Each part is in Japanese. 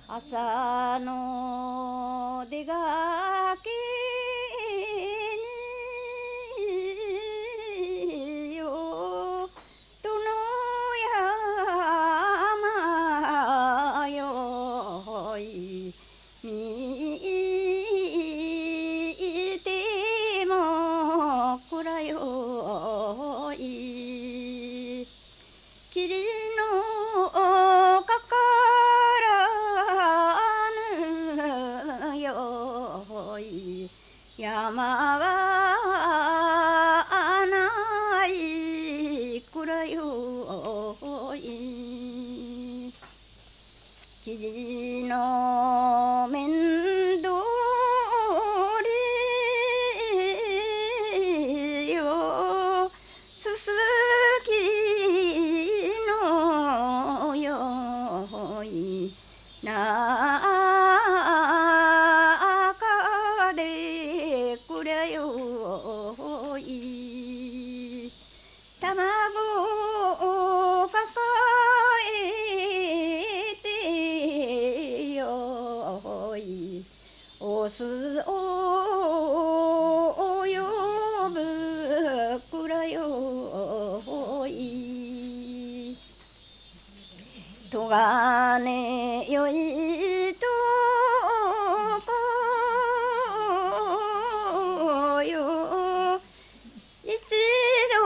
朝の出がけによどの山よい見ても暗よい霧のかからぬよい山はない暗よい霧の面通りよすすきのよい中でくりゃよい卵を抱えてよいオスを呼ぶくらよいとがねよいとこよ一度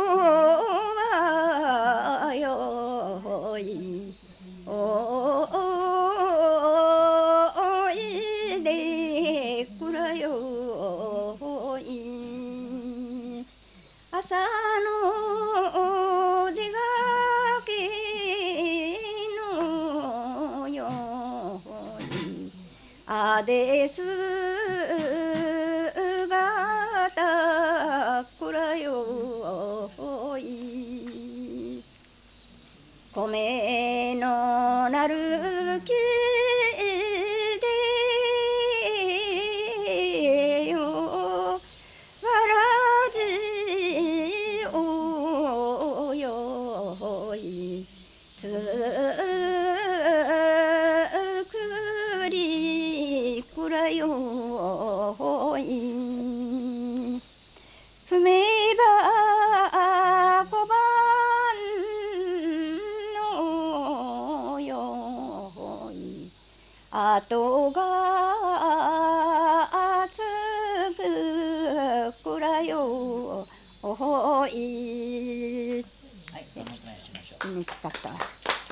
はよいおいでくらよい朝の出がけのよいあですがたくらよい米のなる木でよわらじおよいつくりくらよい踏めば小判のよい後がつくくらよい。はい、どうもお願いしましょう。